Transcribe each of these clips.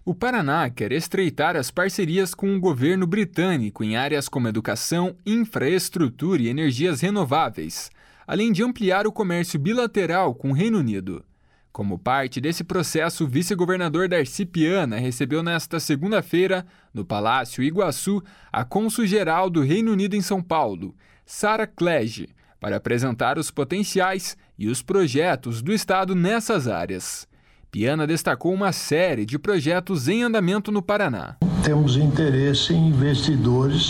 O Paraná quer estreitar as parcerias com o governo britânico em áreas como educação, infraestrutura e energias renováveis, além de ampliar o comércio bilateral com o Reino Unido. Como parte desse processo, o vice-governador Darcy Piana recebeu nesta segunda-feira, no Palácio Iguaçu, a cônsul-geral do Reino Unido em São Paulo, Sarah Clegg, para apresentar os potenciais e os projetos do Estado nessas áreas. Piana destacou uma série de projetos em andamento no Paraná. Temos interesse em investidores,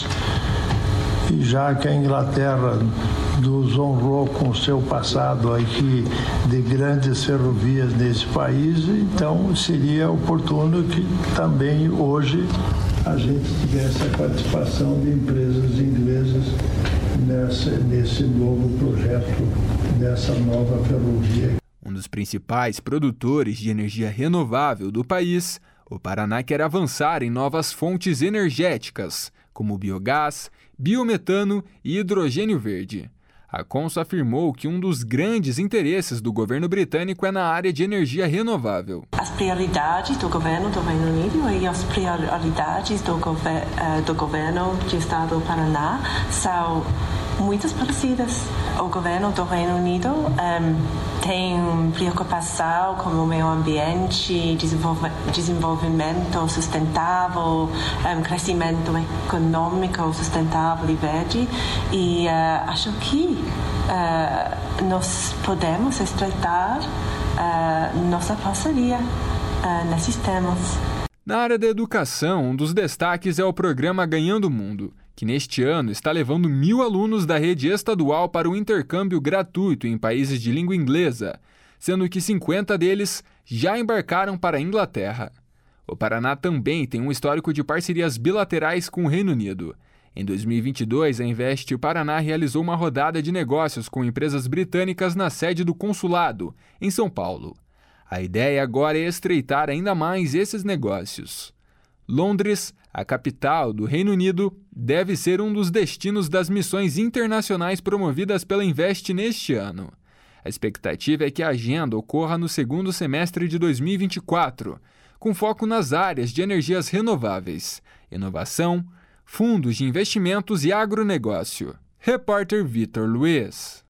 e já que a Inglaterra nos honrou com seu passado aqui de grandes ferrovias nesse país, então seria oportuno que também hoje a gente tivesse a participação de empresas inglesas nesse novo projeto, dessa nova ferrovia. Um dos principais produtores de energia renovável do país, o Paraná quer avançar em novas fontes energéticas, como biogás, biometano e hidrogênio verde. A cônsul afirmou que um dos grandes interesses do governo britânico é na área de energia renovável. As prioridades do governo do Reino Unido e as prioridades do governo do estado do Paraná são muito parecidas. O governo do Reino Unido tem preocupação com o meio ambiente, desenvolvimento sustentável, crescimento econômico sustentável e verde, e acho que nós podemos estreitar nossa parceria nesses temas. Na área da educação, um dos destaques é o programa Ganhando o Mundo, que neste ano está levando 1.000 alunos da rede estadual para o intercâmbio gratuito em países de língua inglesa, sendo que 50 deles já embarcaram para a Inglaterra. O Paraná também tem um histórico de parcerias bilaterais com o Reino Unido. Em 2022, a Invest Paraná realizou uma rodada de negócios com empresas britânicas na sede do consulado, em São Paulo. A ideia agora é estreitar ainda mais esses negócios. Londres, a capital do Reino Unido, deve ser um dos destinos das missões internacionais promovidas pela Invest neste ano. A expectativa é que a agenda ocorra no segundo semestre de 2024, com foco nas áreas de energias renováveis, inovação, fundos de investimentos e agronegócio. Repórter Vitor Luiz.